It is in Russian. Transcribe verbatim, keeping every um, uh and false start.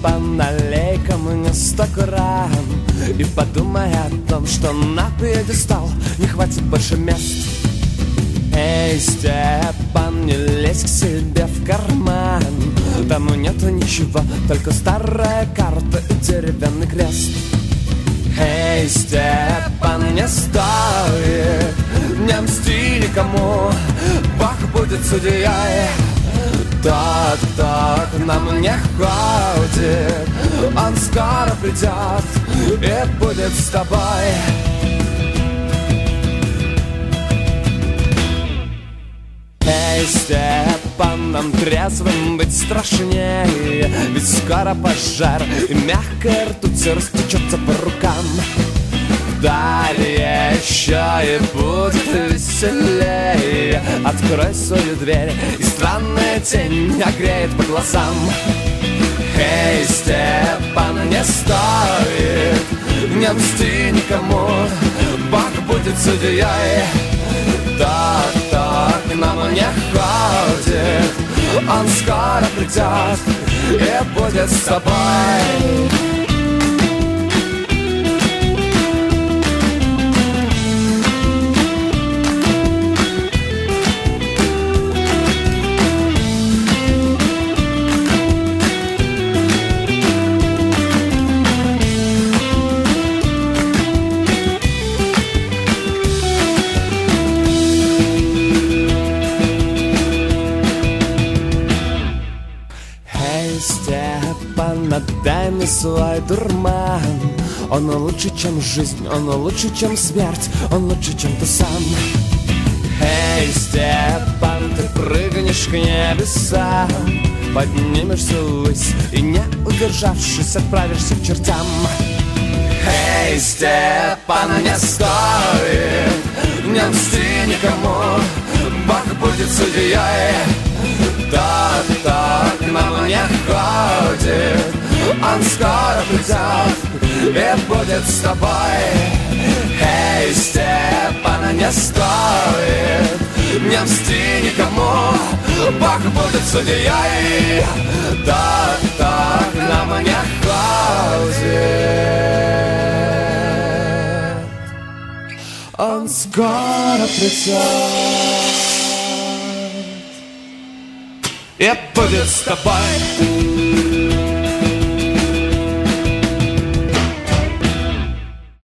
по налейкам не сто крам. И подумай о том, что на пьедестал не хватит больше мест. Эй, Степан, не лезь к себе в карман. Там нету ничего, только старая карта и деревянный крест. Эй, Степан, не стоит, не мсти никому, Бог будет судьей. Тот, кто к нам не ходит, он скоро придет и будет с тобой. Эй, Степан, нам трезвым быть страшнее, ведь скоро пожар, и мягкая ртуть растечется по рукам. Далее еще и будет веселее. Открой свою дверь, и странная тень огреет по глазам. Эй, Степан, не стоит, не мсти никому, Бог будет судьей. Тот, кто к нам не ходит, он скоро придет и будет с тобой. Отдай мне свой дурман. Он лучше, чем жизнь, он лучше, чем смерть, он лучше, чем ты сам. Эй, Степан, ты прыгнешь к небесам, поднимешься ввысь и, не удержавшись, отправишься к чертям. Эй, Степан, не стоит, не мсти никому, Бог будет судьей. Тот, кто к нам не ходит, он скоро придет и будет с тобой. Эй, Степан, не стоит, не мсти никому, Бог будет судьей. Тот, кто к нам не ходит, он скоро придет и будет с тобой.